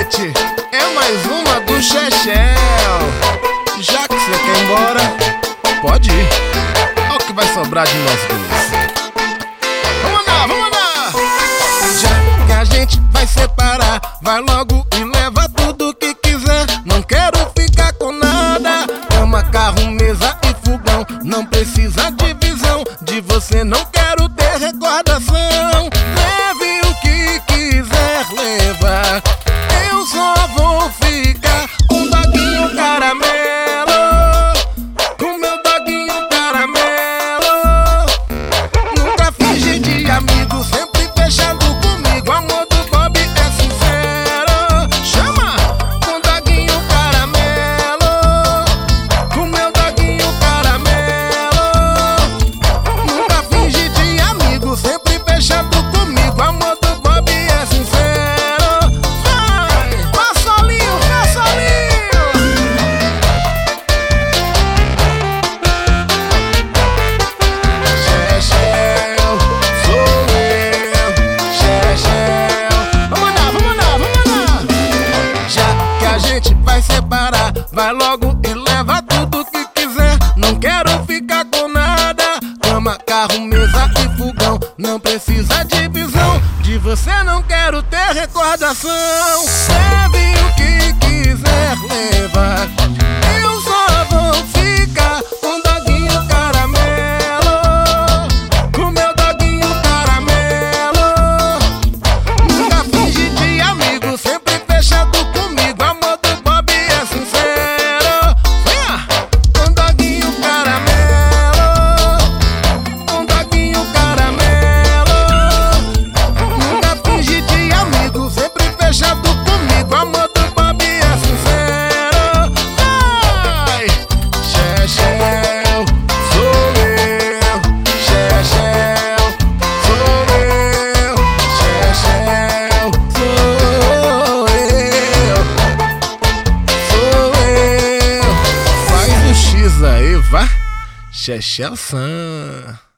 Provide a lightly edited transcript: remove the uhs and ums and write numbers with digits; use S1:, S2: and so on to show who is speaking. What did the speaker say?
S1: gente, é mais uma do Chechel. Já que você quer ir embora, pode ir. Olha o que vai sobrar de nós dois. Vamos lá! Já que a gente vai separar, vai logo e leva tudo que quiser. Não quero ficar com nada. Cama, carro, mesa e fogão. Não precisa de divisão. De você não quero ter recordação. Leve o que quiser levar. Eu só vou ficar com o doguinho caramelo. Com meu doguinho caramelo. Nunca fingi de amigo, sempre fechado comigo. Amor do Bob é sincero. Chama! Com o doguinho caramelo. Com meu doguinho caramelo. Nunca fingi de amigo, sempre fechado comigo. Amor do Bob é sincero. Vai! Passolinho, passolinho! Chechel, sou eu, Chechel. Vamos lá! Já que a gente vai separar, vai logo e leva tudo que quiser. Não quero ficar com nada. Cama, carro, mesa e fogão. Não precisa de visão. De você não quero ter recordação. Leve o que quiser levar. Eu só vou ficar com o doguinho caramelo. Com meu doguinho caramelo. Nunca fingi de amigo, sempre fechado comigo. Amor do Bob é sincero. Venha! Com doguinho caramelo. Com doguinho caramelo. Nunca fingi de amigo, sempre fechado comigo. Amor do Bob é sincero. Vai! Chechel, sou eu. Chechel, sou eu. Chechel, sou eu. Sou eu. Faz o X aí, vá. Chechel San.